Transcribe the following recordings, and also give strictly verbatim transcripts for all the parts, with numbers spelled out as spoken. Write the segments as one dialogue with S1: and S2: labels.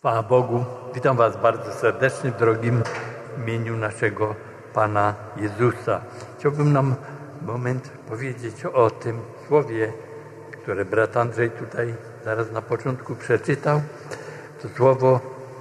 S1: Chwała Bogu, witam Was bardzo serdecznie w drogim imieniu naszego Pana Jezusa. Chciałbym nam moment powiedzieć o tym słowie, które brat Andrzej tutaj zaraz na początku przeczytał. To słowo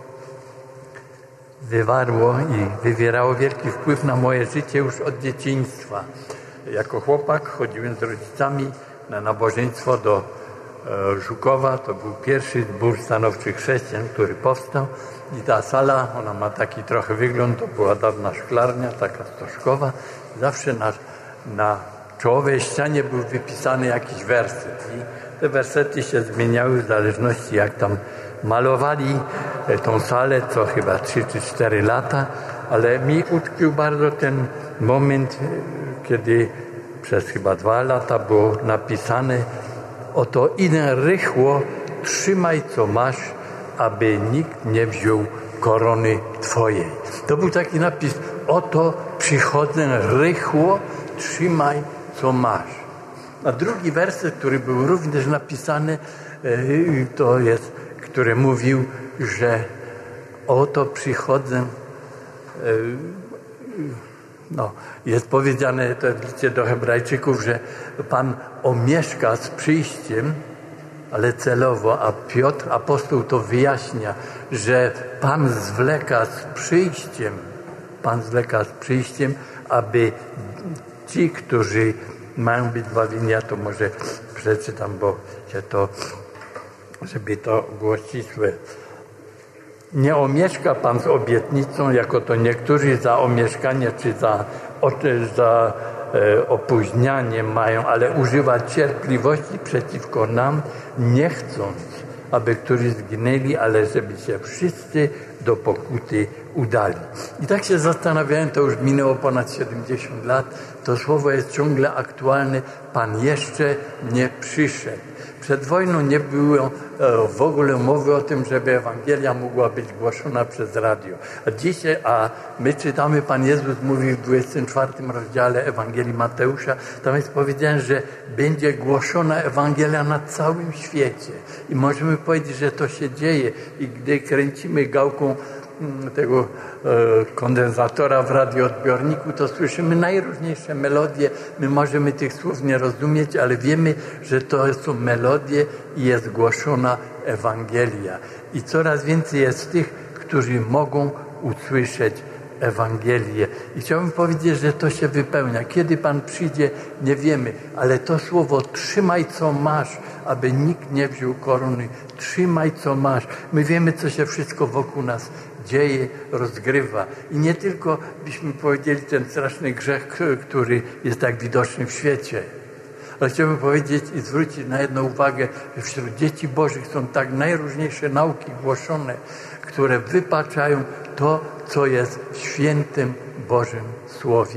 S1: wywarło i wywierało wielki wpływ na moje życie już od dzieciństwa. Jako chłopak chodziłem z rodzicami na nabożeństwo do Żukowa. To był pierwszy zbór stanowczych chrześcijan, który powstał. I ta sala, ona ma taki trochę wygląd, to była dawna szklarnia, taka stożkowa. Zawsze na, na czołowej ścianie był wypisany jakiś werset. I te wersety się zmieniały w zależności jak tam malowali tą salę, co chyba trzy czy cztery lata. Ale mi utkwił bardzo ten moment, kiedy przez chyba dwa lata było napisane: oto idę rychło, trzymaj co masz, aby nikt nie wziął korony Twojej. To był taki napis: oto przychodzę rychło, trzymaj co masz. A drugi werset, który był również napisany, to jest, który mówił, że oto przychodzę, no, jest powiedziane to w liście do Hebrajczyków, że Pan omieszka z przyjściem, ale celowo, a Piotr, apostoł, to wyjaśnia, że Pan zwleka z przyjściem, Pan zwleka z przyjściem, aby ci, którzy mają być zbawieni, ja to może przeczytam, bo się to, żeby to było ścisłe. Nie omieszka Pan z obietnicą, jako to niektórzy za omieszkanie czy za, za e, opóźnianie mają, ale używa cierpliwości przeciwko nam, nie chcąc, aby którzy zginęli, ale żeby się wszyscy do pokuty udali. I tak się zastanawiałem, to już minęło ponad siedemdziesiąt lat, to słowo jest ciągle aktualne. Pan jeszcze nie przyszedł. Przed wojną nie było w ogóle mowy o tym, żeby Ewangelia mogła być głoszona przez radio. A dzisiaj, a my czytamy, Pan Jezus mówi w dwudziestym czwartym rozdziale Ewangelii Mateusza, tam jest powiedziane, że będzie głoszona Ewangelia na całym świecie. I możemy powiedzieć, że to się dzieje. I gdy kręcimy gałką tego e, kondensatora w radioodbiorniku, to słyszymy najróżniejsze melodie. My możemy tych słów nie rozumieć, ale wiemy, że to są melodie i jest głoszona Ewangelia. I coraz więcej jest tych, którzy mogą usłyszeć Ewangelię. I chciałbym powiedzieć, że to się wypełnia. Kiedy Pan przyjdzie, nie wiemy, ale to słowo trzymaj co masz, aby nikt nie wziął korony. Trzymaj co masz. My wiemy, co się wszystko wokół nas dzieje, rozgrywa. I nie tylko byśmy powiedzieli ten straszny grzech, który jest tak widoczny w świecie. Ale chciałbym powiedzieć i zwrócić na jedną uwagę, że wśród dzieci Bożych są tak najróżniejsze nauki głoszone, które wypaczają to, co jest w świętym Bożym Słowie.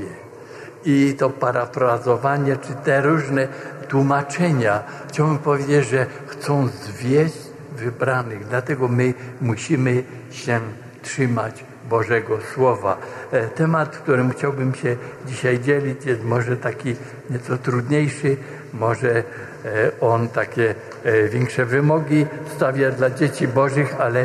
S1: I to parafrazowanie, czy te różne tłumaczenia, chciałbym powiedzieć, że chcą zwieść wybranych. Dlatego my musimy się trzymać Bożego Słowa. Temat, którym chciałbym się dzisiaj dzielić, jest może taki nieco trudniejszy, może on takie większe wymogi stawia dla dzieci Bożych, ale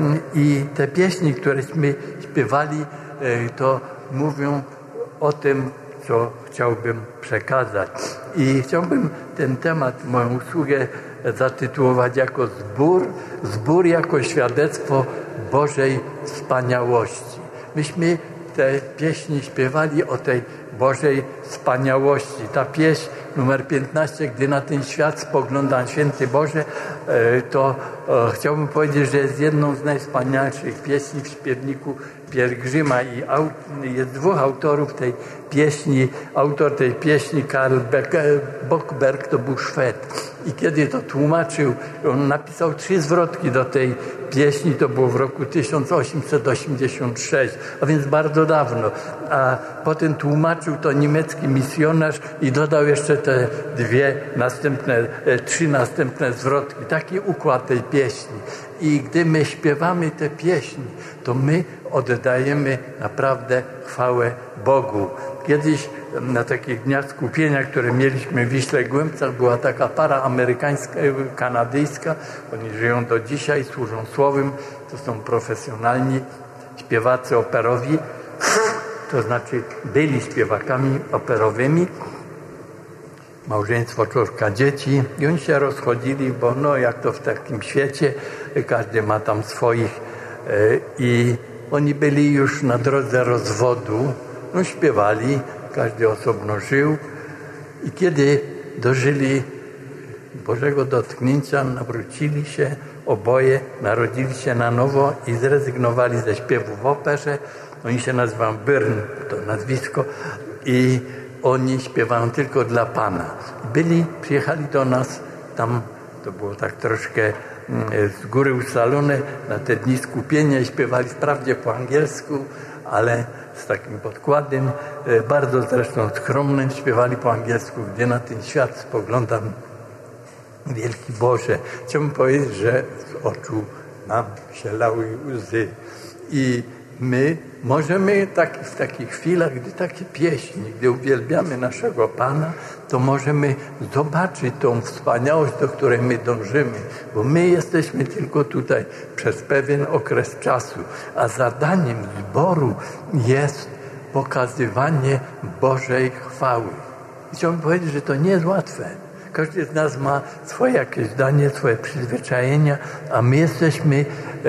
S1: i te pieśni, któreśmy śpiewali, to mówią o tym, co chciałbym przekazać. I chciałbym ten temat, moją usługę zatytułować jako zbór, zbór jako świadectwo Bożej wspaniałości. Myśmy te pieśni śpiewali o tej Bożej wspaniałości. Ta pieśń numer piętnaście, gdy na ten świat spoglądam, święty Boże, to chciałbym powiedzieć, że jest jedną z najwspanialszych pieśni w śpiewniku Pielgrzyma i jest dwóch autorów tej pieśni. Autor tej pieśni, Karl Bockberg, to był Szwed. I kiedy to tłumaczył, on napisał trzy zwrotki do tej pieśni, to było w roku tysiąc osiemset osiemdziesiątym trzecim, a więc bardzo dawno. A potem tłumaczył to niemiecki misjonarz i dodał jeszcze te dwie następne, trzy następne zwrotki. Taki układ tej pieśni. I gdy my śpiewamy te pieśni, to my oddajemy naprawdę chwałę Bogu. Kiedyś na takich dniach skupienia, które mieliśmy w Wiśle Głębcach, była taka para amerykańska, kanadyjska. Oni żyją do dzisiaj, służą słowem. To są profesjonalni śpiewacy operowi. To znaczy byli śpiewakami operowymi. Małżeństwo, czwórka dzieci. I oni się rozchodzili, bo no jak to w takim świecie, każdy ma tam swoich. I oni byli już na drodze rozwodu. No śpiewali, każdy osobno żył. I kiedy dożyli Bożego dotknięcia, nawrócili się oboje, narodzili się na nowo i zrezygnowali ze śpiewu w operze. Oni się nazywają Byrne, to nazwisko, i oni śpiewają tylko dla Pana. Byli, przyjechali do nas, tam to było tak troszkę z góry ustalone, na te dni skupienia i śpiewali wprawdzie po angielsku, ale z takim podkładem, bardzo zresztą skromnym, śpiewali po angielsku, gdzie na ten świat spoglądam, wielki Boże. Chciałbym powiedzieć, że z oczu nam się lały łzy. I my możemy tak, w takich chwilach, gdy takie pieśni, gdy uwielbiamy naszego Pana, to możemy zobaczyć tą wspaniałość, do której my dążymy, bo my jesteśmy tylko tutaj przez pewien okres czasu, a zadaniem zboru jest pokazywanie Bożej chwały. Chciałbym powiedzieć, że to nie jest łatwe. Każdy z nas ma swoje jakieś zdanie, swoje przyzwyczajenia, a my jesteśmy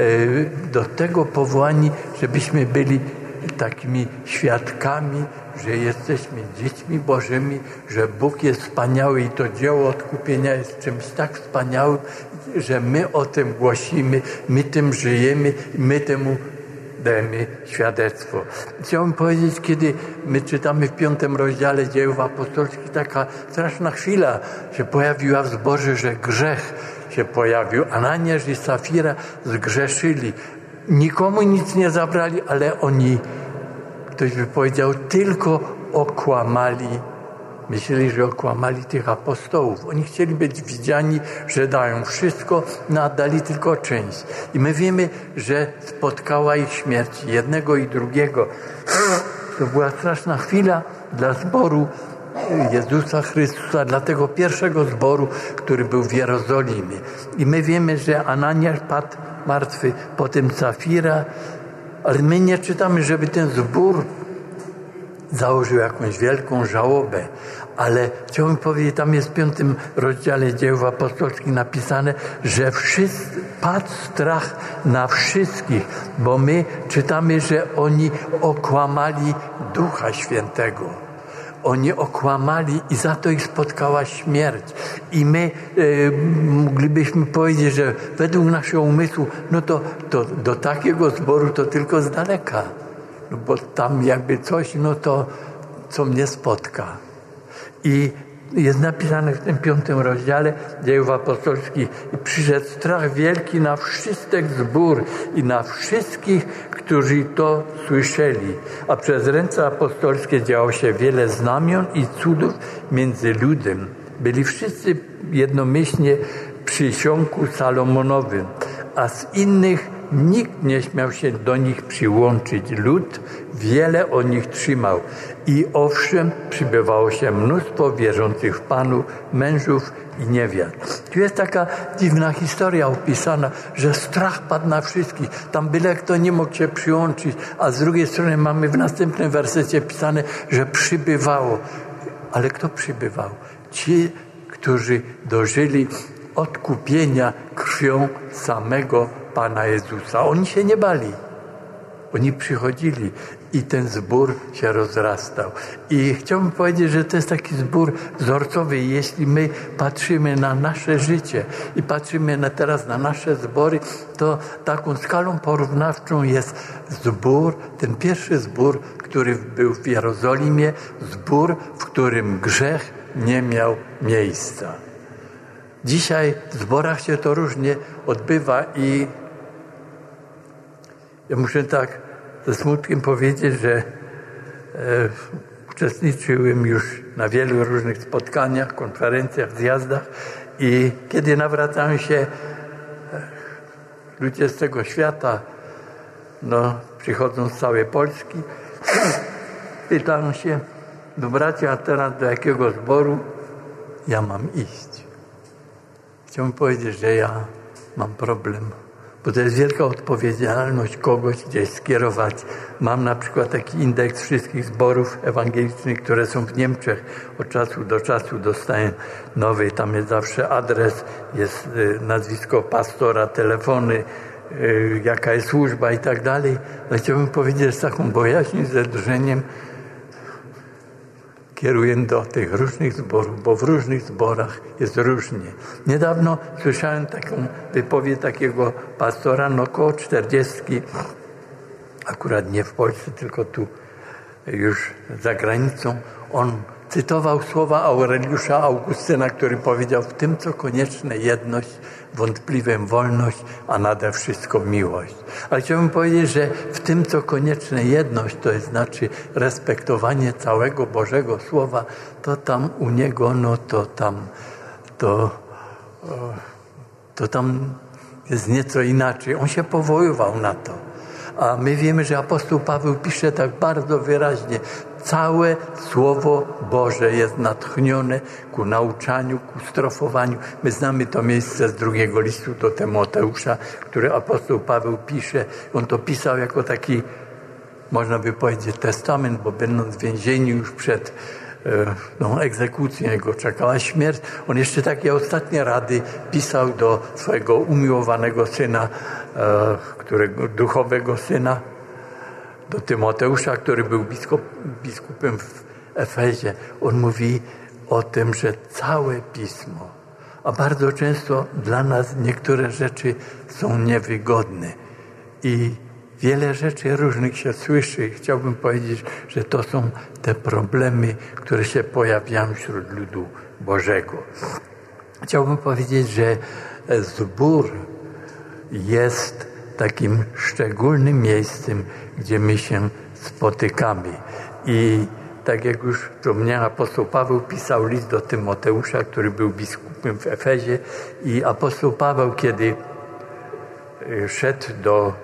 S1: do tego powołani, żebyśmy byli takimi świadkami, że jesteśmy dziećmi Bożymi, że Bóg jest wspaniały i to dzieło odkupienia jest czymś tak wspaniałym, że my o tym głosimy, my tym żyjemy, my temu dajemy świadectwo. Chciałbym powiedzieć, kiedy my czytamy w piątym rozdziale Dziejów Apostolskich, taka straszna chwila się pojawiła w zborze, że grzech się pojawił. Ananiasz i Safira zgrzeszyli. Nikomu nic nie zabrali, ale oni, ktoś by powiedział, tylko okłamali. Myśleli, że okłamali tych apostołów. Oni chcieli być widziani, że dają wszystko, no a dali tylko część. I my wiemy, że spotkała ich śmierć jednego i drugiego. To była straszna chwila dla zboru Jezusa Chrystusa, dla tego pierwszego zboru, który był w Jerozolimie. I my wiemy, że Ananiasz padł martwy, potem Safira, ale my nie czytamy, żeby ten zbór założył jakąś wielką żałobę, ale chciałbym powiedzieć, tam jest w piątym rozdziale Dziejów Apostolskich napisane, że wszyscy, padł strach na wszystkich, bo my czytamy, że oni okłamali Ducha Świętego. Oni okłamali i za to ich spotkała śmierć. I my e, moglibyśmy powiedzieć, że według naszego umysłu, no to, to do takiego zboru to tylko z daleka. No bo tam jakby coś, no to co mnie spotka. I jest napisane w tym piątym rozdziale Dziejów Apostolskich: i przyszedł strach wielki na wszystek zbór i na wszystkich, którzy to słyszeli. A przez ręce apostolskie działo się wiele znamion i cudów między ludem. Byli wszyscy jednomyślnie przy siąku Salomonowym, a z innych nikt nie śmiał się do nich przyłączyć. Lud wiele o nich trzymał. I owszem, przybywało się mnóstwo wierzących w Panu, mężów i niewiast. Tu jest taka dziwna historia opisana, że strach padł na wszystkich. Tam byle kto nie mógł się przyłączyć, a z drugiej strony mamy w następnym wersecie pisane, że przybywało. Ale kto przybywał? Ci, którzy dożyli odkupienia krwią samego Pana Jezusa. Oni się nie bali. Oni przychodzili i ten zbór się rozrastał. I chciałbym powiedzieć, że to jest taki zbór wzorcowy. Jeśli my patrzymy na nasze życie i patrzymy na teraz na nasze zbory, to taką skalą porównawczą jest zbór, ten pierwszy zbór, który był w Jerozolimie, zbór, w którym grzech nie miał miejsca. Dzisiaj w zborach się to różnie odbywa i ja muszę tak ze smutkiem powiedzieć, że e, uczestniczyłem już na wielu różnych spotkaniach, konferencjach, zjazdach i kiedy nawracają się e, ludzie z tego świata, no, przychodzą z całej Polski, pytają się, no bracia, a teraz do jakiego zboru ja mam iść? Chciałbym powiedzieć, że ja mam problem, bo to jest wielka odpowiedzialność kogoś gdzieś skierować. Mam na przykład taki indeks wszystkich zborów ewangelicznych, które są w Niemczech. Od czasu do czasu dostaję nowy, tam jest zawsze adres, jest nazwisko pastora, telefony, jaka jest służba i tak dalej. Ale chciałbym powiedzieć z taką bojaźnią, ze drżeniem kieruję do tych różnych zborów, bo w różnych zborach jest różnie. Niedawno słyszałem taką wypowiedź takiego pastora, no około czterdziestki, akurat nie w Polsce, tylko tu już za granicą. On cytował słowa Aureliusza Augustyna, który powiedział: w tym, co konieczne, jedność, wątpliwym wolność, a nade wszystko miłość. Ale chciałbym powiedzieć, że w tym, co konieczne, jedność, to jest znaczy respektowanie całego Bożego Słowa, to tam u niego, no to tam, to, to tam jest nieco inaczej. On się powoływał na to. A my wiemy, że apostoł Paweł pisze tak bardzo wyraźnie: całe Słowo Boże jest natchnione ku nauczaniu, ku strofowaniu. My znamy to miejsce z drugiego listu do Tymoteusza, który apostoł Paweł pisze. On to pisał jako taki, można by powiedzieć, testament, bo będąc w więzieniu już przed no, egzekucją, jego czekała śmierć. On jeszcze takie ostatnie rady pisał do swojego umiłowanego syna, którego, duchowego syna, do Tymoteusza, który był biskup, biskupem w Efezie. On mówi o tym, że całe Pismo, a bardzo często dla nas niektóre rzeczy są niewygodne i wiele rzeczy różnych się słyszy. Chciałbym powiedzieć, że to są te problemy, które się pojawiają wśród ludu Bożego. Chciałbym powiedzieć, że zbór jest takim szczególnym miejscem, gdzie my się spotykamy. I tak jak już wspomniałem, apostoł Paweł pisał list do Tymoteusza, który był biskupem w Efezie, i apostoł Paweł, kiedy szedł do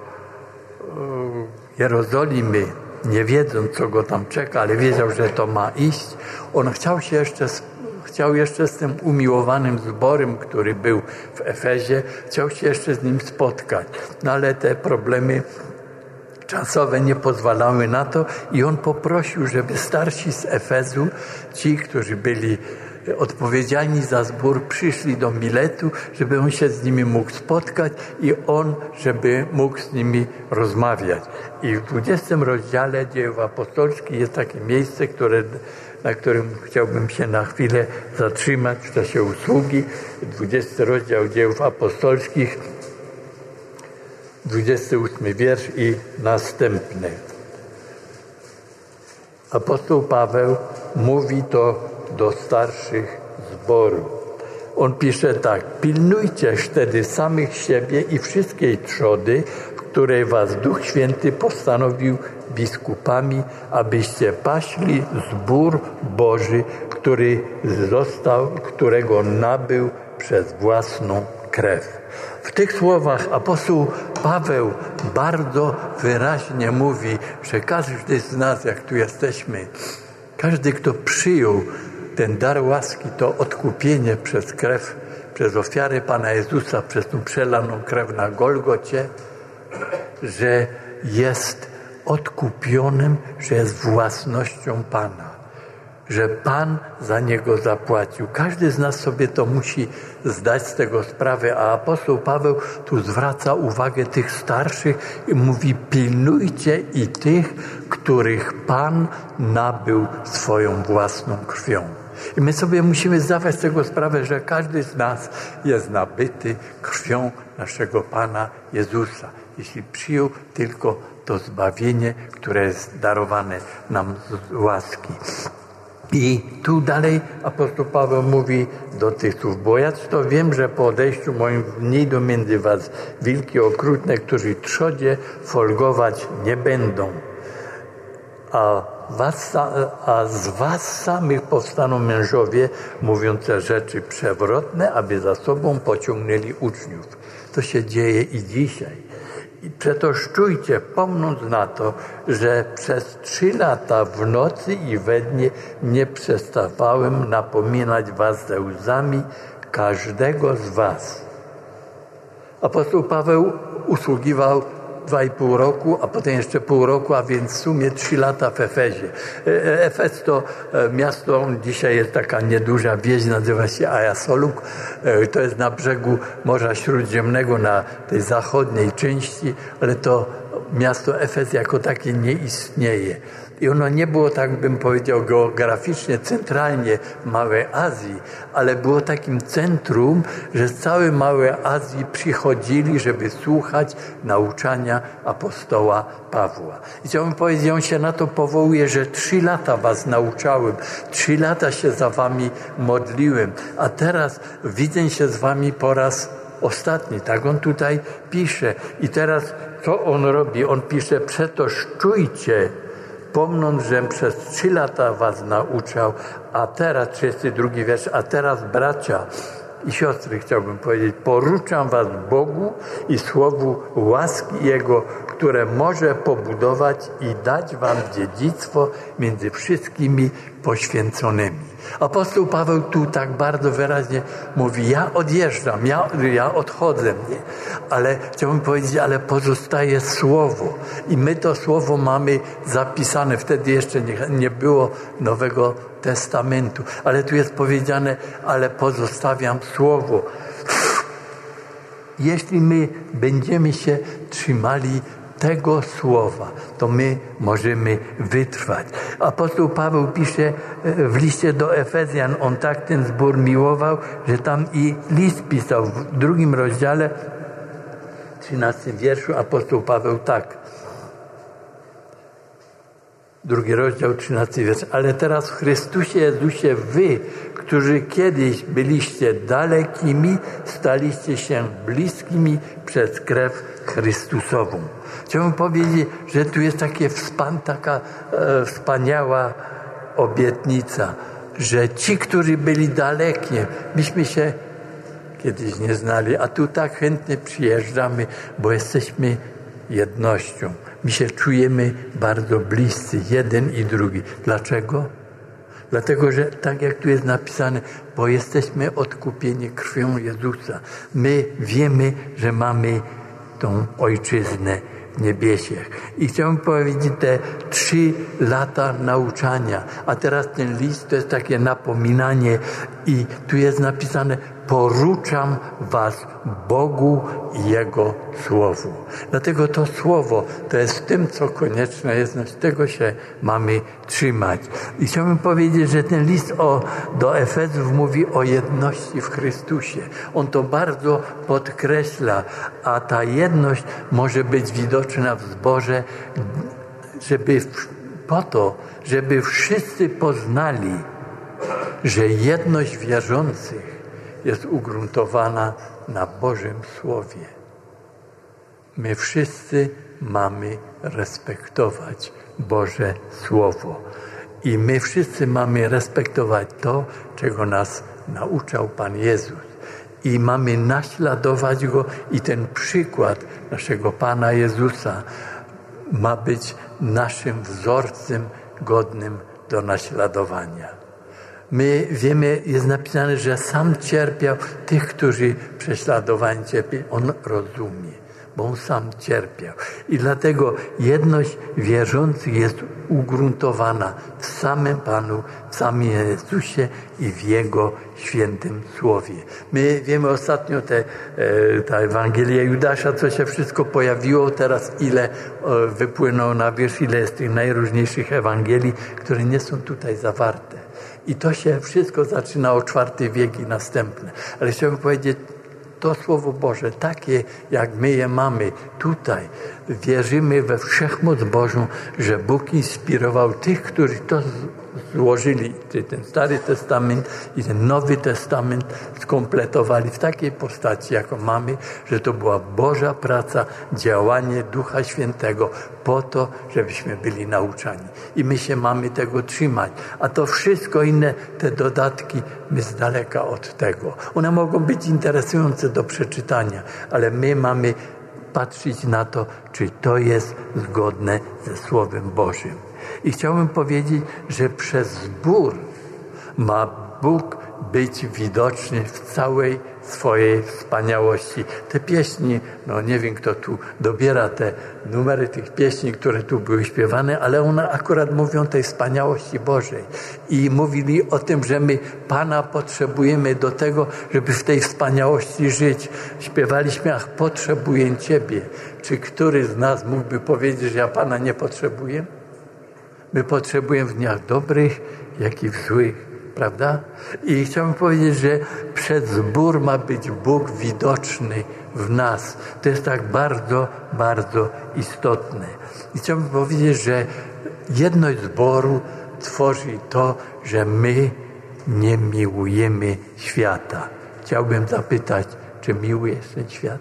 S1: Jerozolimy, nie wiedząc, co go tam czeka, ale wiedział, że to ma iść, on chciał się jeszcze Chciał jeszcze z tym umiłowanym zborem, który był w Efezie, chciał się jeszcze z nim spotkać. No ale te problemy czasowe nie pozwalały na to i on poprosił, żeby starsi z Efezu, ci, którzy byli odpowiedzialni za zbór, przyszli do Miletu, żeby on się z nimi mógł spotkać i on, żeby mógł z nimi rozmawiać. I w dwudziestym rozdziale Dziejów Apostolskich jest takie miejsce, które na którym chciałbym się na chwilę zatrzymać w czasie usługi. dwudziesty rozdział Dziejów Apostolskich, dwudziesty ósmy wiersz i następny. Apostoł Paweł mówi to do starszych zboru. On pisze tak: pilnujcie wtedy samych siebie i wszystkiej trzody, w której was Duch Święty postanowił biskupami, abyście paśli zbór Boży, który został, którego nabył przez własną krew. W tych słowach apostoł Paweł bardzo wyraźnie mówi, że każdy z nas, jak tu jesteśmy, każdy, kto przyjął ten dar łaski, to odkupienie przez krew, przez ofiarę Pana Jezusa, przez tą przelaną krew na Golgocie, że jest odkupionym, że jest własnością Pana, że Pan za niego zapłacił. Każdy z nas sobie to musi zdać z tego sprawę, a apostoł Paweł tu zwraca uwagę tych starszych i mówi: pilnujcie i tych, których Pan nabył swoją własną krwią. I my sobie musimy zdawać z tego sprawę, że każdy z nas jest nabyty krwią naszego Pana Jezusa, jeśli przyjął tylko to zbawienie, które jest darowane nam z łaski. I tu dalej apostoł Paweł mówi do tych słów: bo ja to wiem, że po odejściu moim wniedą między was wilki okrutne, którzy trzodzie folgować nie będą, a, was, a z was samych powstaną mężowie mówiące rzeczy przewrotne, aby za sobą pociągnęli uczniów. To się dzieje i dzisiaj. I przetoż czujcie, pomnąc na to, że przez trzy lata w nocy i we dnie nie przestawałem napominać was ze łzami każdego z was. Apostoł Paweł usługiwał dwa i pół roku, a potem jeszcze pół roku, a więc w sumie trzy lata w Efezie. Efez to miasto, dzisiaj jest taka nieduża wieś, nazywa się Ajasoluk. To jest na brzegu Morza Śródziemnego, na tej zachodniej części, ale to miasto Efez jako takie nie istnieje. I ono nie było, tak bym powiedział, geograficznie, centralnie w Małej Azji, ale było takim centrum, że z całej Małej Azji przychodzili, żeby słuchać nauczania apostoła Pawła. I chciałbym powiedzieć, on się na to powołuje, że trzy lata was nauczałem, trzy lata się za wami modliłem, a teraz widzę się z wami po raz ostatni. Tak on tutaj pisze. I teraz co on robi? On pisze, przetoż czujcie, pomnąc, że przez trzy lata was nauczał, a teraz, trzydziesty drugi wiersz, a teraz bracia i siostry, chciałbym powiedzieć, poruczam was Bogu i słowu łaski Jego, które może pobudować i dać wam dziedzictwo między wszystkimi poświęconymi. Apostoł Paweł tu tak bardzo wyraźnie mówi, ja odjeżdżam, ja, ja odchodzę, nie? Ale chciałbym powiedzieć, ale pozostaje słowo i my to słowo mamy zapisane. Wtedy jeszcze nie, nie było Nowego Testamentu, ale tu jest powiedziane, ale pozostawiam słowo. Jeśli my będziemy się trzymali tego słowa, to my możemy wytrwać. Apostoł Paweł pisze w liście do Efezjan, on tak ten zbór miłował, że tam i list pisał w drugim rozdziale, trzynastym wierszu, apostoł Paweł tak. Drugi rozdział, trzynasty wiersz. Ale teraz w Chrystusie Jezusie wy, którzy kiedyś byliście dalekimi, staliście się bliskimi przez krew Chrystusową. Chciałbym powiedzieć, że tu jest takie wspan, taka e, wspaniała obietnica, że ci, którzy byli dalekie, myśmy się kiedyś nie znali, a tu tak chętnie przyjeżdżamy, bo jesteśmy jednością. My się czujemy bardzo bliscy, jeden i drugi. Dlaczego? Dlatego, że tak jak tu jest napisane, bo jesteśmy odkupieni krwią Jezusa. My wiemy, że mamy tą ojczyznę w niebiesiech. I chciałbym powiedzieć te trzy lata nauczania, a teraz ten list to jest takie napominanie i tu jest napisane, poruczam was Bogu i Jego Słowu. Dlatego to Słowo to jest tym, co konieczne jest, z tego się mamy trzymać. I chciałbym powiedzieć, że ten list o, do Efezów mówi o jedności w Chrystusie. On to bardzo podkreśla, a ta jedność może być widoczna w zborze, żeby po to, żeby wszyscy poznali, że jedność wierzących jest ugruntowana na Bożym Słowie. My wszyscy mamy respektować Boże Słowo. I my wszyscy mamy respektować to, czego nas nauczał Pan Jezus. I mamy naśladować Go i ten przykład naszego Pana Jezusa ma być naszym wzorcem godnym do naśladowania. My wiemy, jest napisane, że sam cierpiał tych, którzy prześladowani cierpieli. On rozumie, bo on sam cierpiał. I dlatego jedność wierzących jest ugruntowana w samym Panu, w samym Jezusie i w Jego świętym Słowie. My wiemy ostatnio te, ta Ewangelia Judasza, co się wszystko pojawiło, teraz ile wypłynęło na wierzch, ile jest tych najróżniejszych Ewangelii, które nie są tutaj zawarte. I to się wszystko zaczyna o czwarty wiek i następne. Ale chciałbym powiedzieć, to Słowo Boże, takie jak my je mamy tutaj, wierzymy we wszechmoc Bożą, że Bóg inspirował tych, którzy to złożyli, czyli ten Stary Testament i ten Nowy Testament skompletowali w takiej postaci, jaką mamy, że to była Boża praca, działanie Ducha Świętego po to, żebyśmy byli nauczani. I my się mamy tego trzymać. A to wszystko inne, te dodatki, my z daleka od tego. One mogą być interesujące do przeczytania, ale my mamy patrzeć na to, czy to jest zgodne ze Słowem Bożym. I chciałbym powiedzieć, że przez zbór ma Bóg być widoczny w całej swojej wspaniałości. Te pieśni, no nie wiem kto tu dobiera te numery tych pieśni, które tu były śpiewane, ale one akurat mówią o tej wspaniałości Bożej. I mówili o tym, że my Pana potrzebujemy do tego, żeby w tej wspaniałości żyć. Śpiewaliśmy, ach, potrzebuję Ciebie. Czy który z nas mógłby powiedzieć, że ja Pana nie potrzebuję? My potrzebujemy w dniach dobrych, jak i w złych. Prawda? I chciałbym powiedzieć, że przez zbór ma być Bóg widoczny w nas. To jest tak bardzo, bardzo istotne. I chciałbym powiedzieć, że jedność zboru tworzy to, że my nie miłujemy świata. Chciałbym zapytać, czy miłujesz ten świat?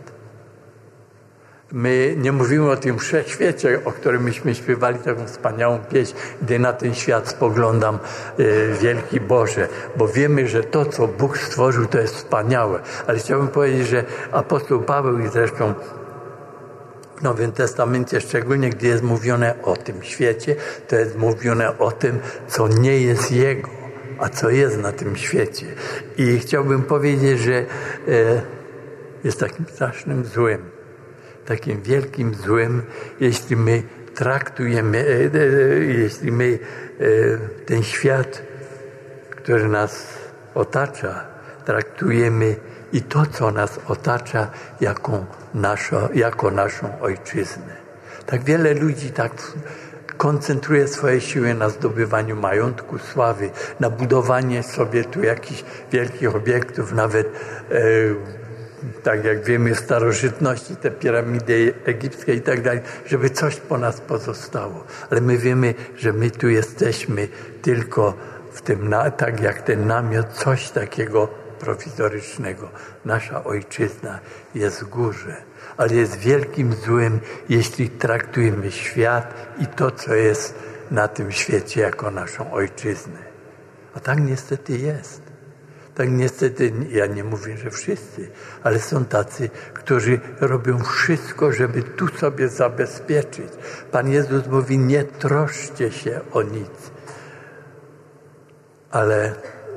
S1: My nie mówimy o tym wszechświecie, o którym myśmy śpiewali taką wspaniałą pieśń, gdy na ten świat spoglądam, e, wielki Boże, bo wiemy, że to, co Bóg stworzył, to jest wspaniałe. Ale chciałbym powiedzieć, że apostoł Paweł i zresztą w Nowym Testamencie, szczególnie gdy jest mówione o tym świecie, to jest mówione o tym, co nie jest Jego, a co jest na tym świecie. I chciałbym powiedzieć, że e, jest takim strasznym złem. Takim wielkim złem, jeśli my traktujemy, e, e, jeśli my e, ten świat, który nas otacza, traktujemy i to, co nas otacza, jako, naszo, jako naszą ojczyznę. Tak wiele ludzi tak koncentruje swoje siły na zdobywaniu majątku, sławy, na budowanie sobie tu jakichś wielkich obiektów, nawet e, tak jak wiemy w starożytności, te piramidy egipskie i tak dalej, żeby coś po nas pozostało. Ale my wiemy, że my tu jesteśmy tylko w tym, tak jak ten namiot, coś takiego prowizorycznego. Nasza ojczyzna jest w górze, ale jest wielkim złem, jeśli traktujemy świat i to, co jest na tym świecie, jako naszą ojczyznę. A tak niestety jest. Tak niestety, ja nie mówię, że wszyscy, ale są tacy, którzy robią wszystko, żeby tu sobie zabezpieczyć. Pan Jezus mówi, nie troszcie się o nic. Ale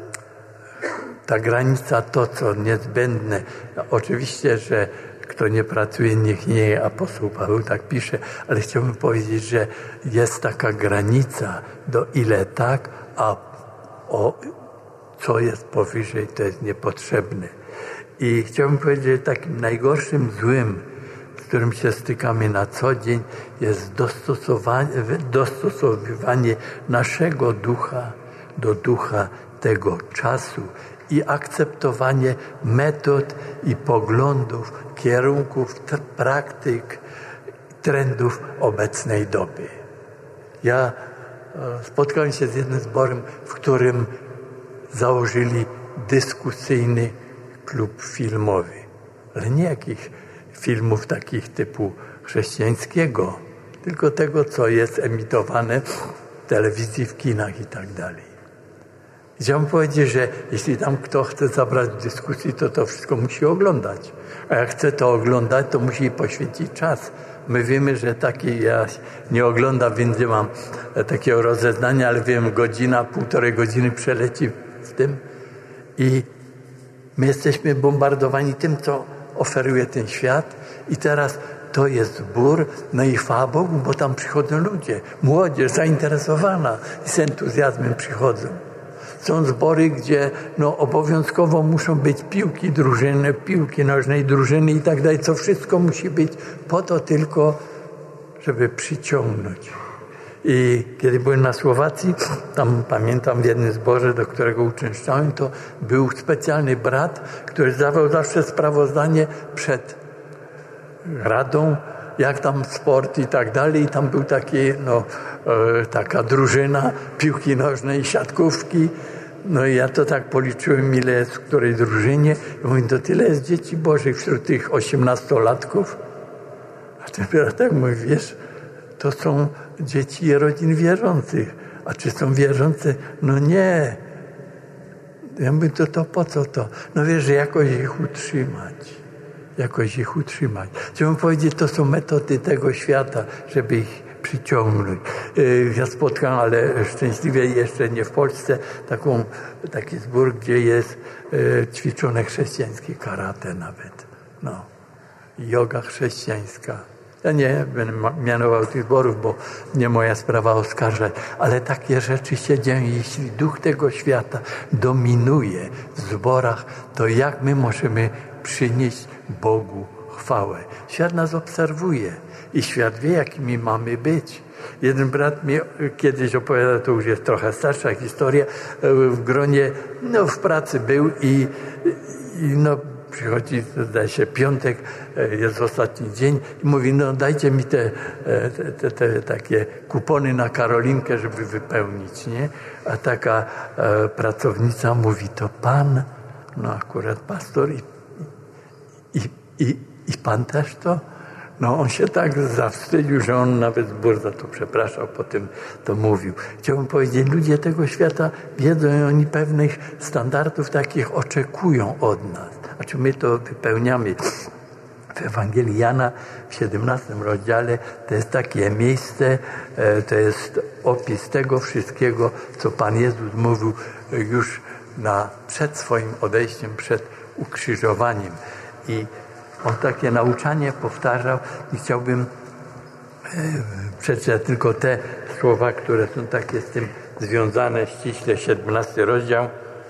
S1: ta granica, to co niezbędne, oczywiście, że kto nie pracuje, niech nie je, apostoł Paweł tak pisze, ale chciałbym powiedzieć, że jest taka granica, do ile tak, a o co jest powyżej, to jest niepotrzebne. I chciałbym powiedzieć, że takim najgorszym złem, z którym się stykamy na co dzień, jest dostosowanie, dostosowywanie naszego ducha do ducha tego czasu i akceptowanie metod i poglądów, kierunków, praktyk, trendów obecnej doby. Ja spotkałem się z jednym zborem, w którym założyli dyskusyjny klub filmowy. Ale nie jakichś filmów takich typu chrześcijańskiego, tylko tego, co jest emitowane w telewizji, w kinach i tak dalej. Chciałbym powiedzieć, że jeśli tam kto chce zabrać w dyskusji, to to wszystko musi oglądać. A jak chce to oglądać, to musi poświęcić czas. My wiemy, że taki, ja nie oglądam, więc nie mam takiego rozeznania, ale wiem, godzina, półtorej godziny przeleci w tym i my jesteśmy bombardowani tym, co oferuje ten świat i teraz to jest zbór, no i chwała Bogu, bo tam przychodzą ludzie, młodzież zainteresowana i z entuzjazmem przychodzą. Są zbory, gdzie no, obowiązkowo muszą być piłki drużyny, piłki nożnej drużyny i tak dalej, co wszystko musi być po to tylko, żeby przyciągnąć. I kiedy byłem na Słowacji, tam pamiętam w jednym zborze, do którego uczęszczałem, to był specjalny brat, który zdawał zawsze sprawozdanie przed radą, jak tam sport i tak dalej. I tam był taki, no, e, taka drużyna piłki nożnej, siatkówki. No i ja to tak policzyłem, ile jest w której drużynie. I mówię, to tyle jest dzieci bożych wśród tych osiemnastolatków. A ten brat tak mówi, wiesz, to są dzieci rodzin wierzących. A czy są wierzące? No nie. Ja mówię, to, to po co to? No wiesz, że jakoś ich utrzymać. jakoś ich utrzymać. Chciałbym powiedzieć, to są metody tego świata, żeby ich przyciągnąć. Ja spotkałem, ale szczęśliwie jeszcze nie w Polsce, taką, taki zbór, gdzie jest ćwiczone chrześcijańskie karate nawet. No. Joga chrześcijańska. Ja nie będę mianował tych zborów, bo nie moja sprawa oskarżać, ale takie rzeczy się dzieją. Jeśli duch tego świata dominuje w zborach, to jak my możemy przynieść Bogu chwałę? Świat nas obserwuje i świat wie, jakimi mamy być. Jeden brat mi kiedyś opowiadał, to już jest trochę starsza historia, w gronie, no w pracy był i, i no przychodzi, zdaje się, piątek, jest ostatni dzień i mówi, no dajcie mi te, te, te, te takie kupony na Karolinkę, żeby wypełnić, nie? A taka e, pracownica mówi, to pan, no akurat pastor i, i, i, i pan też to? No on się tak zawstydził, że on nawet zbór za to przepraszał, potem to mówił. Chciałbym powiedzieć, ludzie tego świata wiedzą i oni pewnych standardów takich oczekują od nas. Znaczy my to wypełniamy. W Ewangelii Jana w siedemnastym rozdziale to jest takie miejsce, to jest opis tego wszystkiego, co Pan Jezus mówił już na, przed swoim odejściem, przed ukrzyżowaniem. I on takie nauczanie powtarzał i chciałbym przeczytać tylko te słowa, które są takie z tym związane, ściśle siedemnasty rozdział.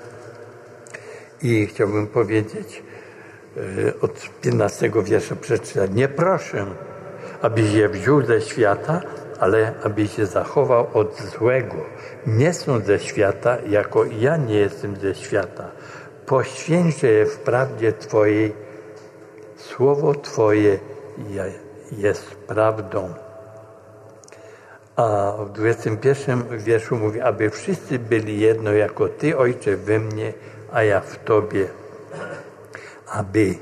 S1: I chciałbym powiedzieć od piętnastego wiersza przeczytać. Nie proszę, abyś je wziął ze świata, ale abyś się zachował od złego. Nie są ze świata, jako ja nie jestem ze świata. Poświęcę je w prawdzie Twojej. Słowo Twoje jest prawdą. A w dwudziestym pierwszym wierszu mówi, aby wszyscy byli jedno, jako Ty, Ojcze, we mnie, a ja w Tobie. Aby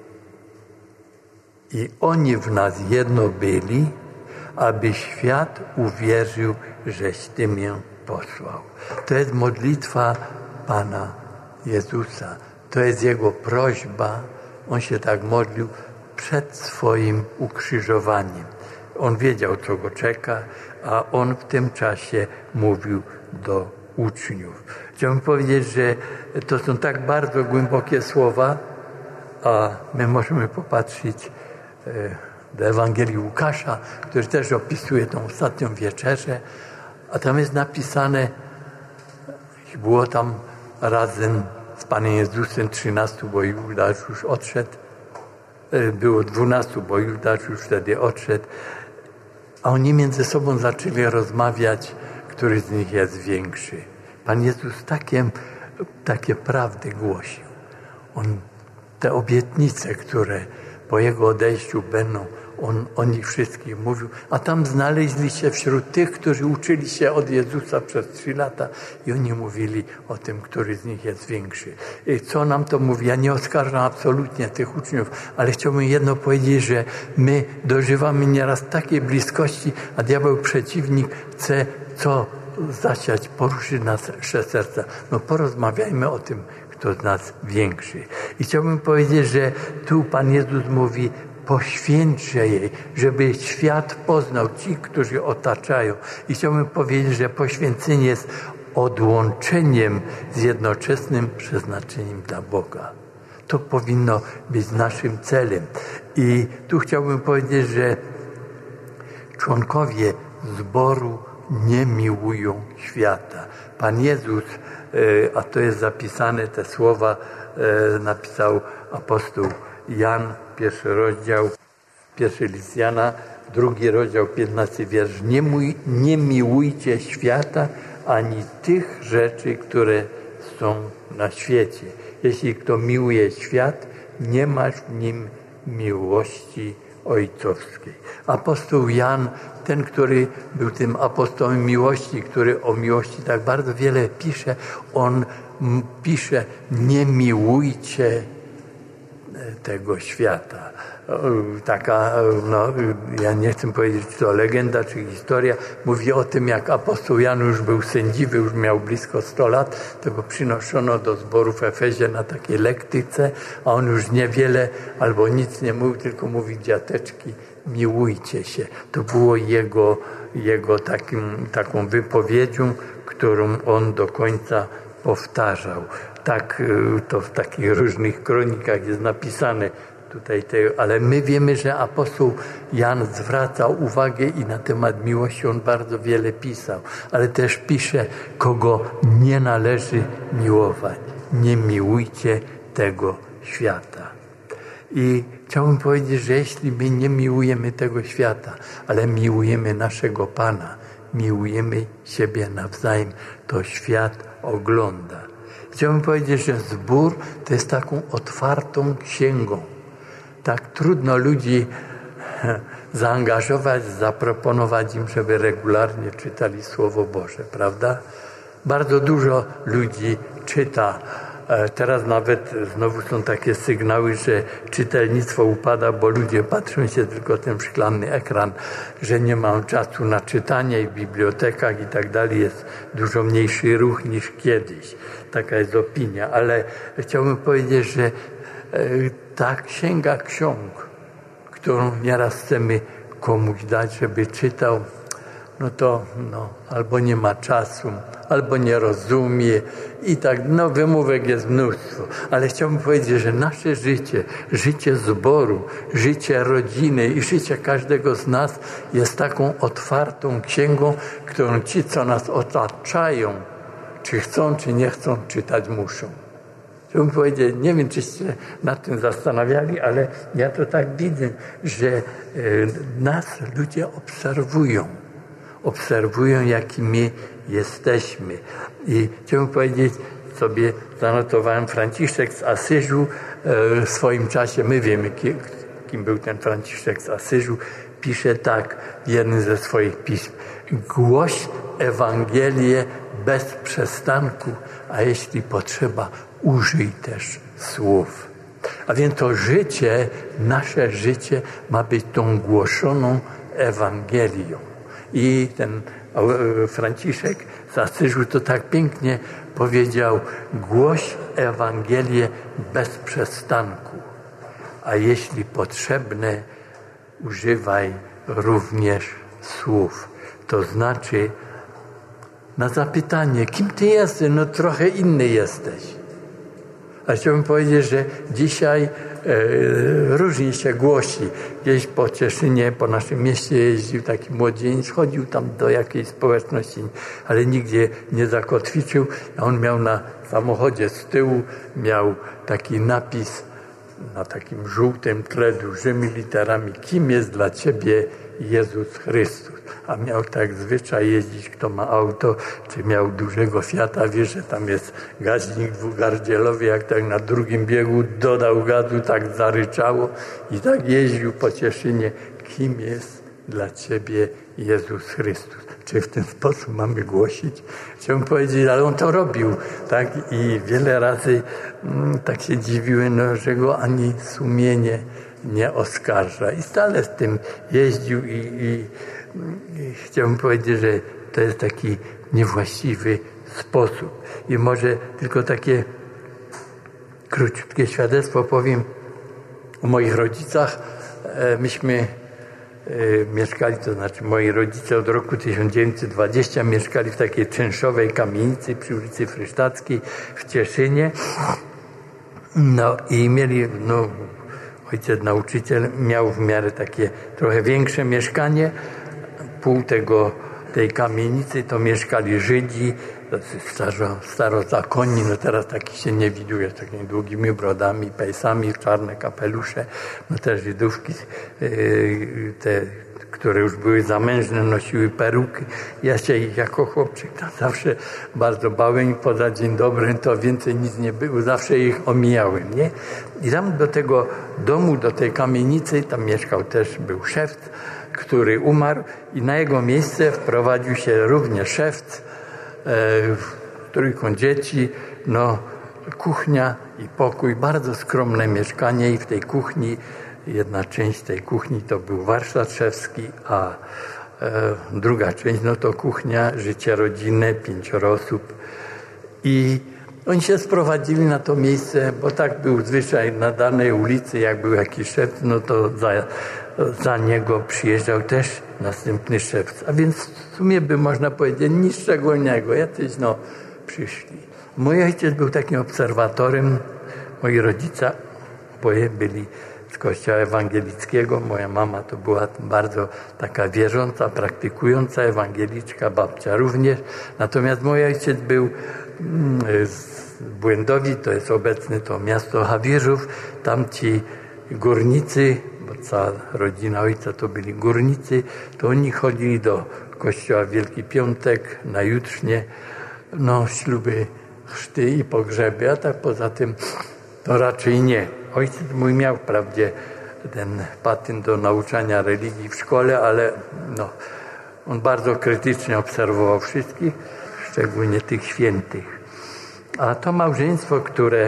S1: i oni w nas jedno byli, aby świat uwierzył, żeś Ty mnie posłał. To jest modlitwa Pana Jezusa. To jest Jego prośba. On się tak modlił przed swoim ukrzyżowaniem. On wiedział, co go czeka, a on w tym czasie mówił do uczniów. Chciałbym powiedzieć, że to są tak bardzo głębokie słowa, a my możemy popatrzeć do Ewangelii Łukasza, który też opisuje tą ostatnią wieczerzę, a tam jest napisane, było tam razem z Panem Jezusem trzynastu, bo Judasz już odszedł. Było dwunastu, bo Judasz już wtedy odszedł. A oni między sobą zaczęli rozmawiać, który z nich jest większy. Pan Jezus takie, takie prawdy głosił. On te obietnice, które po Jego odejściu będą, On o nich wszystkich mówił, a tam znaleźli się wśród tych, którzy uczyli się od Jezusa przez trzy lata i oni mówili o tym, który z nich jest większy. I co nam to mówi? Ja nie oskarżam absolutnie tych uczniów, ale chciałbym jedno powiedzieć, że my dożywamy nieraz takiej bliskości, a diabeł przeciwnik chce co zasiać, poruszyć nasze serca. No porozmawiajmy o tym, kto z nas większy. I chciałbym powiedzieć, że tu Pan Jezus mówi, poświęcę jej, żeby świat poznał, ci, którzy otaczają. I chciałbym powiedzieć, że poświęcenie jest odłączeniem z jednoczesnym przeznaczeniem dla Boga. To powinno być naszym celem. I tu chciałbym powiedzieć, że członkowie zboru nie miłują świata. Pan Jezus, a to jest zapisane, te słowa napisał apostoł Jan, pierwszy rozdział, pierwszy list Jana, drugi rozdział, piętnasty wiersz. Nie, mój, nie miłujcie świata, ani tych rzeczy, które są na świecie. Jeśli kto miłuje świat, nie ma w nim miłości ojcowskiej. Apostoł Jan, ten, który był tym apostołem miłości, który o miłości tak bardzo wiele pisze, on pisze, nie miłujcie tego świata. Taka, no, ja nie chcę powiedzieć, czy to legenda, czy historia, mówi o tym, jak apostoł Jan już był sędziwy, już miał blisko sto lat, to go przynoszono do zboru w Efezie na takiej lektyce, a on już niewiele albo nic nie mówił, tylko mówi: dziateczki, miłujcie się. To było jego, jego takim, taką wypowiedzią, którą on do końca powtarzał. Tak to w takich różnych kronikach jest napisane tutaj, te, ale my wiemy, że apostoł Jan zwracał uwagę i na temat miłości on bardzo wiele pisał, ale też pisze, kogo nie należy miłować. Nie miłujcie tego świata. I chciałbym powiedzieć, że jeśli my nie miłujemy tego świata, ale miłujemy naszego Pana, miłujemy siebie nawzajem, to świat ogląda. Chciałbym powiedzieć, że zbór to jest taką otwartą księgą. Tak trudno ludzi zaangażować, zaproponować im, żeby regularnie czytali Słowo Boże, prawda? Bardzo dużo ludzi czyta. Teraz nawet znowu są takie sygnały, że czytelnictwo upada, bo ludzie patrzą się tylko ten szklany ekran, że nie mają czasu na czytanie i w bibliotekach i tak dalej jest dużo mniejszy ruch niż kiedyś. Taka jest opinia, ale chciałbym powiedzieć, że ta księga ksiąg, którą nieraz chcemy komuś dać, żeby czytał, no to no, albo nie ma czasu, albo nie rozumie i tak, no wymówek jest mnóstwo. Ale chciałbym powiedzieć, że nasze życie, życie zboru, życie rodziny i życie każdego z nas jest taką otwartą księgą, którą ci, co nas otaczają, czy chcą, czy nie chcą, czytać muszą. Chciałbym powiedzieć, nie wiem, czyście nad tym zastanawiali, ale ja to tak widzę, że nas ludzie obserwują. Obserwują, jakimi jesteśmy. I chciałbym powiedzieć, sobie zanotowałem, Franciszek z Asyżu w swoim czasie, my wiemy, kim był ten Franciszek z Asyżu, pisze tak w jednym ze swoich pism: głoś Ewangelię bez przestanku, a jeśli potrzeba, użyj też słów. A więc to życie, nasze życie ma być tą głoszoną Ewangelią. I ten Franciszek z Asyżu to tak pięknie powiedział: głoś Ewangelię bez przestanku, a jeśli potrzebne, używaj również słów. To znaczy, na zapytanie, kim ty jesteś, no trochę inny jesteś. A chciałbym powiedzieć, że dzisiaj e, różnie się głosi. Gdzieś po Cieszynie, po naszym mieście jeździł taki młodzieniec, chodził tam do jakiejś społeczności, ale nigdzie nie zakotwiczył. A on miał na samochodzie z tyłu, miał taki napis na takim żółtym tle, dużymi literami: kim jest dla ciebie Jezus Chrystus. A miał tak zwyczaj jeździć, kto ma auto, czy miał dużego Fiata, wie, że tam jest gaźnik dwugardzielowy, jak tak na drugim biegu dodał gazu, tak zaryczało i tak jeździł po Cieszynie. Kim jest dla ciebie Jezus Chrystus? Czy w ten sposób mamy głosić? Chciałbym powiedzieć, ale on to robił, tak? I wiele razy mm, tak się dziwiłem, no, że go ani sumienie nie oskarża. I stale z tym jeździł i, i, i chciałbym powiedzieć, że to jest taki niewłaściwy sposób. I może tylko takie króciutkie świadectwo powiem o moich rodzicach. Myśmy mieszkali, to znaczy moi rodzice od roku tysiąc dziewięćset dwudziestego mieszkali w takiej czynszowej kamienicy przy ulicy Frysztackiej w Cieszynie. No i mieli, no ojciec nauczyciel miał w miarę takie trochę większe mieszkanie. Pół tego, tej kamienicy to mieszkali Żydzi, staro, starozakonni, no teraz taki się nie widuje, z takimi długimi brodami, pejsami, czarne kapelusze. No te Żydówki, yy, te, które już były zamężne, nosiły peruki. Ja się ich jako chłopczyk tam zawsze bardzo bałem i poza dzień dobry to więcej nic nie było, zawsze ich omijałem, nie? I tam do tego domu, do tej kamienicy, tam mieszkał też, był szewc, który umarł i na jego miejsce wprowadził się również szewc, e, trójką dzieci, no kuchnia i pokój, bardzo skromne mieszkanie i w tej kuchni, jedna część tej kuchni to był warsztat szewski, a e, druga część no to kuchnia, życie rodzinne, pięcioro osób. I oni się sprowadzili na to miejsce, bo tak był zwyczaj na danej ulicy, jak był jakiś szewc, no to za, za niego przyjeżdżał też następny szewc. A więc w sumie by można powiedzieć nic szczególnego, jacyś no przyszli. Mój ojciec był takim obserwatorem, moi rodzice oboje byli z kościoła ewangelickiego, moja mama to była bardzo taka wierząca, praktykująca ewangeliczka, babcia również. Natomiast mój ojciec był z Błędowi, to jest obecne to miasto Hawierzów, tam ci górnicy, bo cała rodzina ojca to byli górnicy, to oni chodzili do kościoła Wielki Piątek, na jutrznie, no śluby, chrzty i pogrzeby, a tak poza tym to raczej nie. Ojciec mój miał wprawdzie ten patent do nauczania religii w szkole, ale no, on bardzo krytycznie obserwował wszystkich, szczególnie tych świętych. A to małżeństwo, które,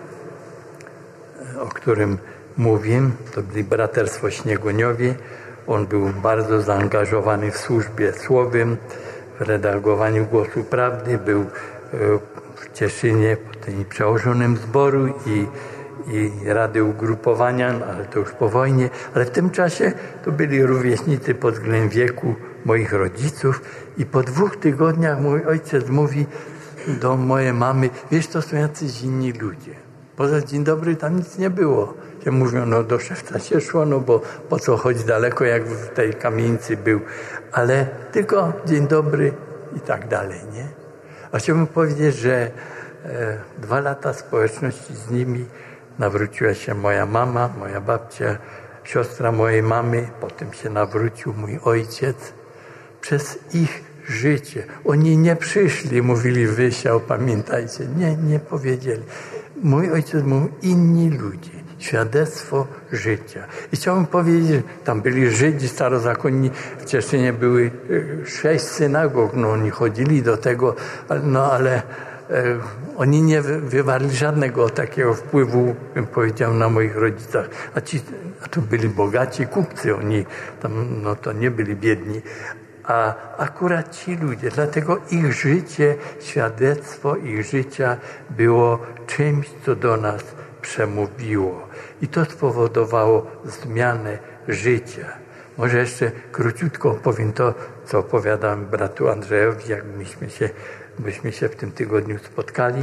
S1: o którym mówię, to byli braterstwo Śniegoniowie. On był bardzo zaangażowany w służbie słowem, w redagowaniu Głosu Prawdy, był w Cieszynie potem przełożonym zboru i, i Rady Ugrupowania, no ale to już po wojnie. Ale w tym czasie to byli rówieśnicy pod względem wieku moich rodziców i po dwóch tygodniach mój ojciec mówi do mojej mamy, wiesz, to są jacyś inni ludzie. Poza dzień dobry tam nic nie było. Się mówią, no do szewca się szło, no bo po co chodzić daleko, jak w tej kamienicy był. Ale tylko dzień dobry i tak dalej, nie? A chciałbym powiedzieć, że e, dwa lata społeczności z nimi nawróciła się moja mama, moja babcia, siostra mojej mamy, potem się nawrócił mój ojciec. Przez ich życie. Oni nie przyszli, mówili wysiał, pamiętajcie. Nie, nie powiedzieli. Mój ojciec mówił, inni ludzie. Świadectwo życia. I chciałbym powiedzieć, że tam byli Żydzi starozakonni, w Cieszynie były sześć synagog, no oni chodzili do tego, no ale e, oni nie wywarli żadnego takiego wpływu, bym powiedział, na moich rodzicach. A ci, a to byli bogaci kupcy, oni tam, no to nie byli biedni. A akurat ci ludzie, dlatego ich życie, świadectwo ich życia było czymś, co do nas przemówiło. I to spowodowało zmianę życia. Może jeszcze króciutko opowiem to, co opowiadałem bratu Andrzejowi, jak myśmy się, myśmy się w tym tygodniu spotkali.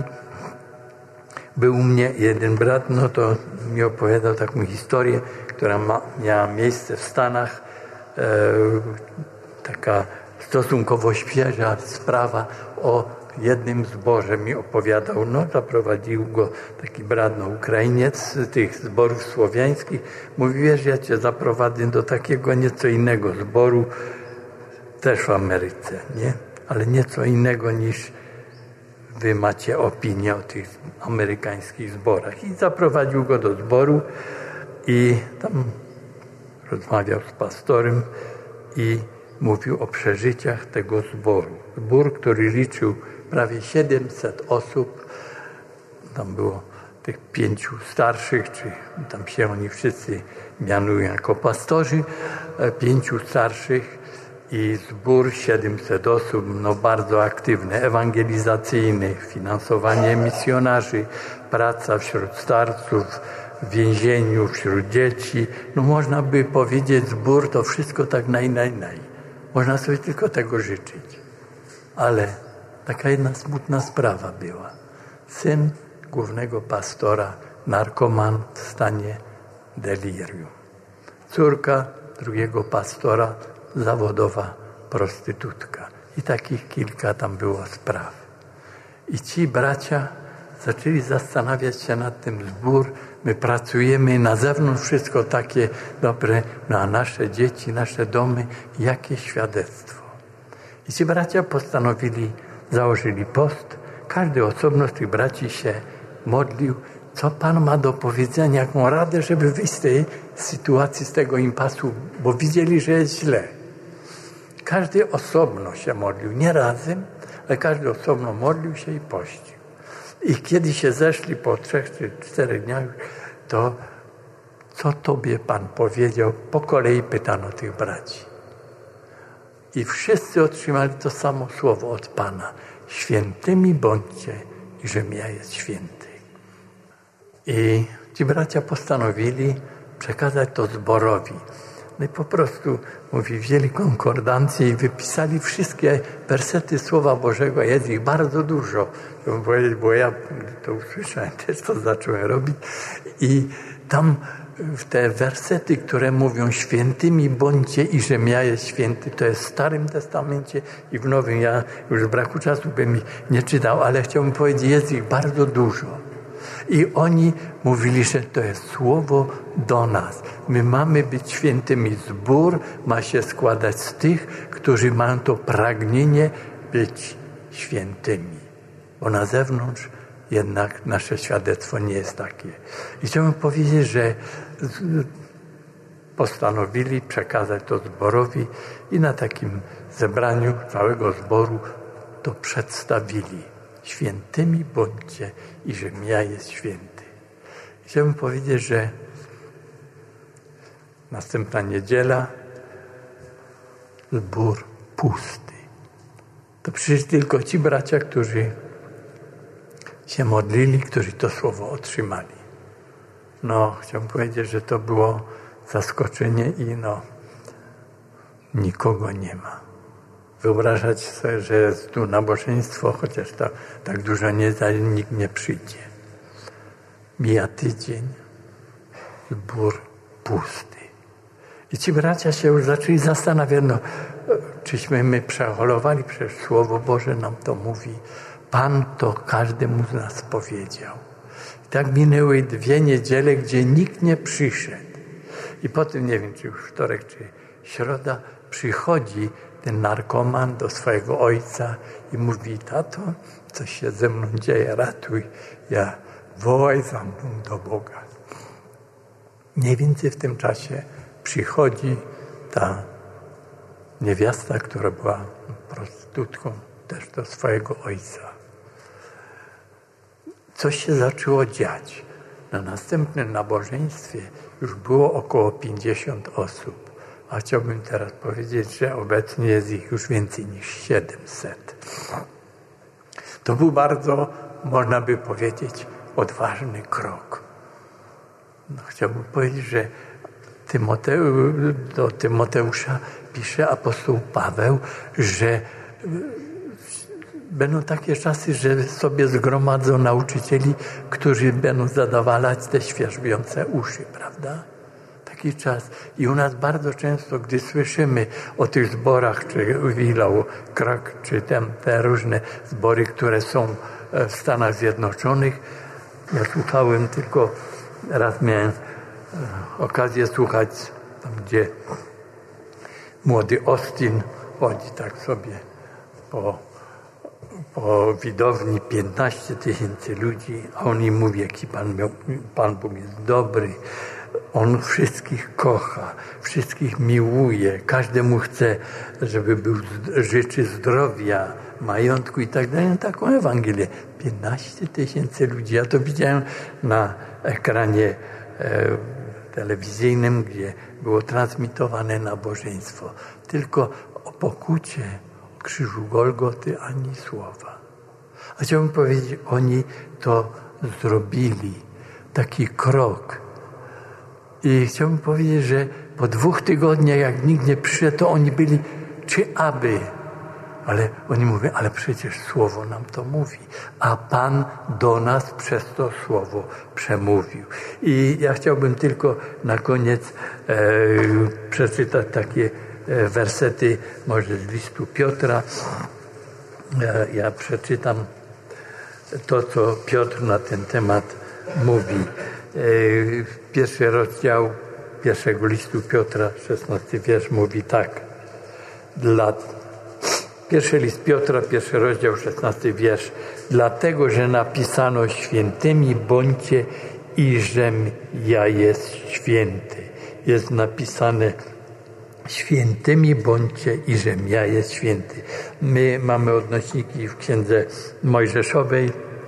S1: Był u mnie jeden brat, no to mi opowiadał taką historię, która ma, miała miejsce w Stanach. E, taka stosunkowo świeża sprawa o jednym zborze mi opowiadał, no zaprowadził go taki brat, no Ukrainiec z tych zborów słowiańskich. Mówi, wiesz, ja cię zaprowadzę do takiego nieco innego zboru, też w Ameryce, nie? Ale nieco innego niż wy macie opinię o tych amerykańskich zborach. I zaprowadził go do zboru i tam rozmawiał z pastorem i mówił o przeżyciach tego zboru. Zbór, który liczył prawie siedemset osób. Tam było tych pięciu starszych, czy tam się oni wszyscy mianują jako pastorzy, pięciu starszych i zbór siedemset osób, no bardzo aktywny, ewangelizacyjny, finansowanie misjonarzy, praca wśród starców, w więzieniu, wśród dzieci. No można by powiedzieć, zbór to wszystko tak naj, naj, naj. Można sobie tylko tego życzyć. Ale taka jedna smutna sprawa była. Syn głównego pastora, narkoman w stanie delirium. Córka drugiego pastora, zawodowa prostytutka. I takich kilka tam było spraw. I ci bracia zaczęli zastanawiać się nad tym zbór. My pracujemy na zewnątrz, wszystko takie dobre, no a nasze dzieci, nasze domy, jakie świadectwo. I ci bracia postanowili, założyli post. Każdy osobno z tych braci się modlił, co Pan ma do powiedzenia, jaką radę, żeby wyjść z tej sytuacji, z tego impasu, bo widzieli, że jest źle. Każdy osobno się modlił, nie razem, ale każdy osobno modlił się i pościł. I kiedy się zeszli po trzech czy czterech dniach, to co Tobie Pan powiedział? Po kolei pytano tych braci. I wszyscy otrzymali to samo słowo od Pana. Świętymi bądźcie, i żem ja jest święty. I ci bracia postanowili przekazać to zborowi. No i po prostu, mówi, wzięli konkordancję i wypisali wszystkie wersety Słowa Bożego. Jest ich bardzo dużo, żeby powiedzieć, bo ja to usłyszałem, też to zacząłem robić. I tam te wersety, które mówią świętymi bądźcie i żem ja jest święty, to jest w Starym Testamencie i w Nowym. Ja już z braku czasu bym ich nie czytał, ale chciałbym powiedzieć, jest ich bardzo dużo. I oni mówili, że to jest słowo do nas. My mamy być świętymi. Zbór ma się składać z tych, którzy mają to pragnienie być świętymi. Bo na zewnątrz jednak nasze świadectwo nie jest takie. I chciałbym powiedzieć, że postanowili przekazać to zborowi i na takim zebraniu całego zboru to przedstawili. Świętymi bądźcie i żem ja jest święty. Chciałbym powiedzieć, że następna niedziela zbór pusty. To przecież tylko ci bracia, którzy się modlili, którzy to słowo otrzymali. No, chciałbym powiedzieć, że to było zaskoczenie i no, nikogo nie ma. Wyobrażać sobie, że jest tu nabożeństwo, chociaż ta, tak dużo nie da, nikt nie przyjdzie. Mija tydzień, zbór pusty. I ci bracia się już zaczęli zastanawiać, no, czyśmy my przeholowali, przecież Słowo Boże nam to mówi. Pan to każdemu z nas powiedział. I tak minęły dwie niedziele, gdzie nikt nie przyszedł. I potem, nie wiem, czy już wtorek, czy środa, przychodzi ten narkoman do swojego ojca i mówi, tato, coś się ze mną dzieje, ratuj. Ja wołaj za mną do Boga. Mniej więcej w tym czasie przychodzi ta niewiasta, która była prostytutką, też do swojego ojca. Coś się zaczęło dziać. Na następnym nabożeństwie już było około pięćdziesiąt osób. A chciałbym teraz powiedzieć, że obecnie jest ich już więcej niż siedemset. To był bardzo, można by powiedzieć, odważny krok. No, chciałbym powiedzieć, że Tymoteu, do Tymoteusza pisze apostoł Paweł, że będą takie czasy, że sobie zgromadzą nauczycieli, którzy będą zadowalać te świerzbiące uszy, prawda? Taki czas. I u nas bardzo często, gdy słyszymy o tych zborach, czy Willow, Krak, czy tam te różne zbory, które są w Stanach Zjednoczonych, ja słuchałem tylko, raz miałem okazję słuchać tam, gdzie młody Austin chodzi tak sobie po, po widowni, piętnaście tysięcy ludzi, a on im mówi, jaki Pan, miał, Pan Bóg jest dobry. On wszystkich kocha, wszystkich miłuje, każdemu chce, żeby był, życzy zdrowia, majątku i tak dalej. Taką Ewangelię. piętnaście tysięcy ludzi. Ja to widziałem na ekranie e, telewizyjnym, gdzie było transmitowane nabożeństwo. Tylko o pokucie, o krzyżu Golgoty ani słowa. A chciałbym powiedzieć, oni to zrobili. Taki krok. I chciałbym powiedzieć, że po dwóch tygodniach, jak nikt nie przyszedł, to oni byli, czy aby. Ale oni mówią, ale przecież Słowo nam to mówi. A Pan do nas przez to Słowo przemówił. I ja chciałbym tylko na koniec e, przeczytać takie e, wersety, może z listu Piotra. E, ja przeczytam to, co Piotr na ten temat mówi. Pierwszy rozdział pierwszego listu Piotra, szesnasty wiersz, mówi tak. Dla, pierwszy list Piotra, pierwszy rozdział, szesnasty wiersz. Dlatego, że napisano świętymi bądźcie i żem ja jest święty. Jest napisane świętymi bądźcie i żem ja jest święty. My mamy odnośniki w Księdze Mojżeszowej,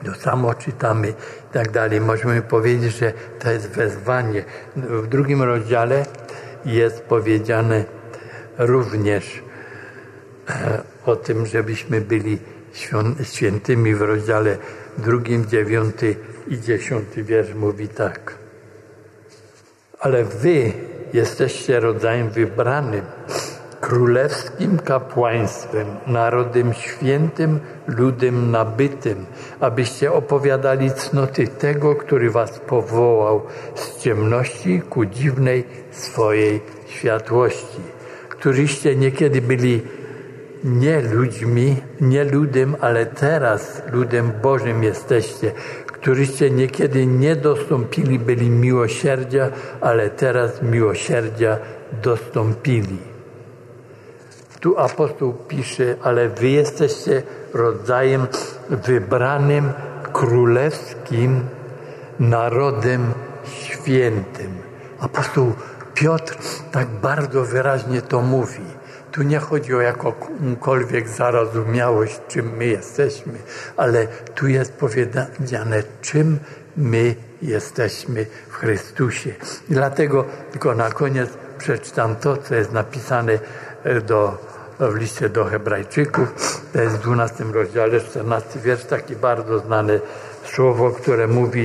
S1: to samo czytamy i tak dalej. Możemy powiedzieć, że to jest wezwanie. W drugim rozdziale jest powiedziane również o tym, żebyśmy byli świętymi. W rozdziale drugim, dziewiąty i dziesiąty wiersz mówi tak. Ale wy jesteście rodzajem wybranym, królewskim kapłaństwem, narodem świętym, ludem nabytym, abyście opowiadali cnoty tego, który was powołał z ciemności ku dziwnej swojej światłości, któryście niekiedy byli nie ludźmi, nie ludem, ale teraz ludem Bożym jesteście, któryście niekiedy nie dostąpili byli miłosierdzia, ale teraz miłosierdzia dostąpili. Tu apostoł pisze, ale wy jesteście rodzajem wybranym, królewskim, narodem świętym. Apostoł Piotr tak bardzo wyraźnie to mówi. Tu nie chodzi o jakąkolwiek zarozumiałość, czym my jesteśmy, ale tu jest powiedziane, czym my jesteśmy w Chrystusie. I dlatego tylko na koniec przeczytam to, co jest napisane do, w liście do Hebrajczyków. To jest w dwunastym rozdziale, czternasty wiersz, takie bardzo znane słowo, które mówi: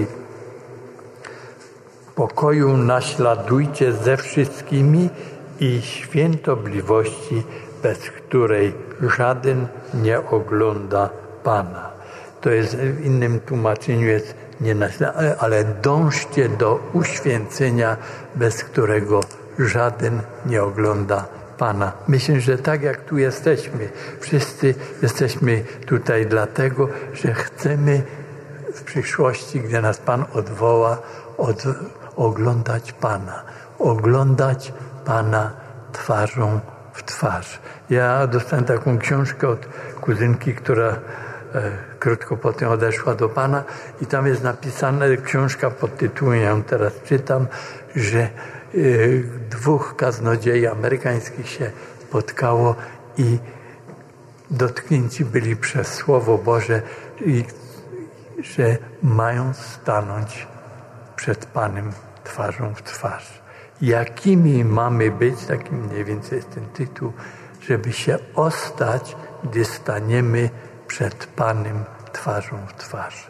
S1: pokoju naśladujcie ze wszystkimi i świętobliwości, bez której żaden nie ogląda Pana. To jest w innym tłumaczeniu jest nie naśladujcie, ale dążcie do uświęcenia, bez którego żaden nie ogląda Pana. Myślę, że tak jak tu jesteśmy, wszyscy jesteśmy tutaj dlatego, że chcemy w przyszłości, gdy nas Pan odwoła, od, oglądać Pana. Oglądać Pana twarzą w twarz. Ja dostałem taką książkę od kuzynki, która e, krótko potem odeszła do Pana i tam jest napisana książka pod tytułem, ja ją teraz czytam, że e, dwóch kaznodziei amerykańskich się spotkało i dotknięci byli przez Słowo Boże, i, że mają stanąć przed Panem twarzą w twarz. Jakimi mamy być, taki mniej więcej jest ten tytuł, żeby się ostać, gdy staniemy przed Panem twarzą w twarz.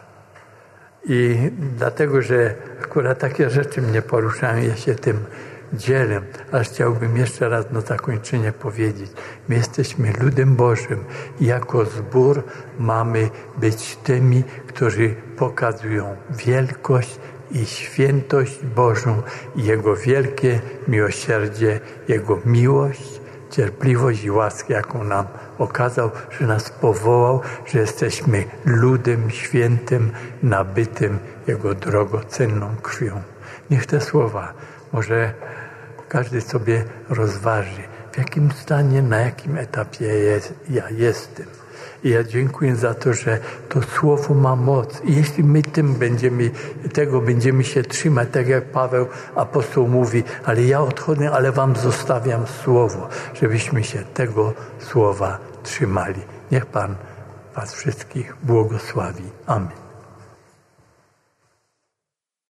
S1: I dlatego, że akurat takie rzeczy mnie poruszają, ja się tym dzielę, ale chciałbym jeszcze raz na zakończenie powiedzieć. My jesteśmy ludem Bożym i jako zbór mamy być tymi, którzy pokazują wielkość i świętość Bożą i Jego wielkie miłosierdzie, Jego miłość, cierpliwość i łaskę, jaką nam okazał, że nas powołał, że jesteśmy ludem świętym, nabytym Jego drogocenną krwią. Niech te słowa może każdy sobie rozważy, w jakim stanie, na jakim etapie jest, ja jestem. I ja dziękuję za to, że to słowo ma moc. I jeśli my tym będziemy, tego będziemy się trzymać, tak jak Paweł apostoł mówi, ale ja odchodzę, ale wam zostawiam słowo, żebyśmy się tego słowa trzymali. Niech Pan was wszystkich błogosławi. Amen.